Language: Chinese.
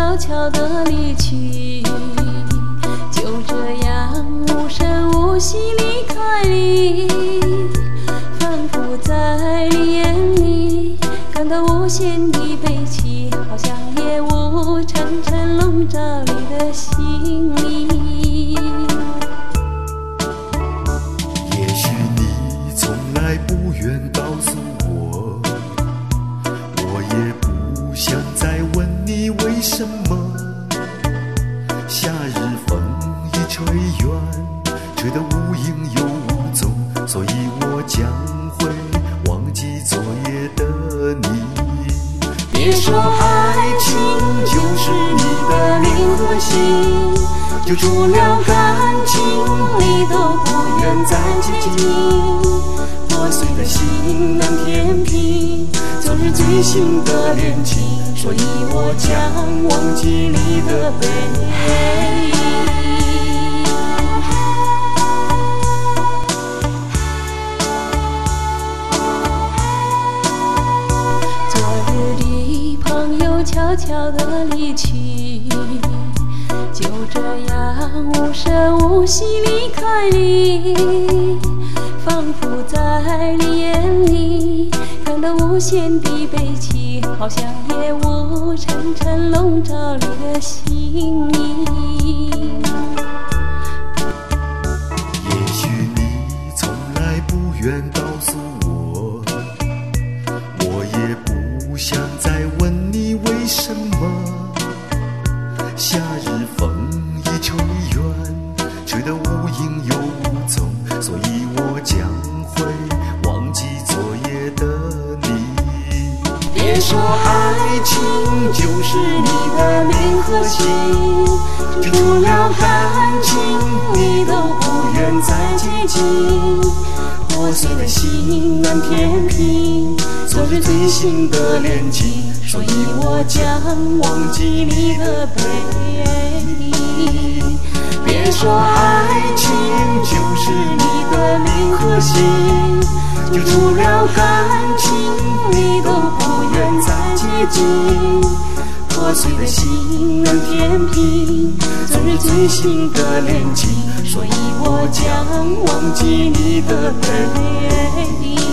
悄悄地离去，就这样无声无息离开你，仿佛在你眼里感到无限的悲戚，好像夜雾沉沉笼罩你的心里。 也许你从来不愿告诉我，我也不想再问你为什么。夏日风一吹远，吹得无影又无踪，所以我将会忘记昨夜的你。 别说爱情就是你的灵和心，就除了感情你都不愿再接近。破碎的心难填平，昨日最新的恋情，所以我将忘记你的背影。昨日的朋友悄悄地离去，就这样无声无息离开你，仿佛在你眼里感到无限的悲戚，好像夜雾沉沉笼罩你的心里。 也许你从来不愿告诉我，我也不想再问你为什么。夏日风一吹远，吹得无影又无踪，所以我将会忘记昨夜的你。 别说爱情就是你的灵和心，就除了感情你都不愿再接近。破碎的心难填平，昨日最新的恋情，所以我将忘记你的背影。别说爱情就是你的灵和心，就除了感情你都不愿再接近。破碎的心难填平，昨日最新的恋情，所以我将忘记你的背影。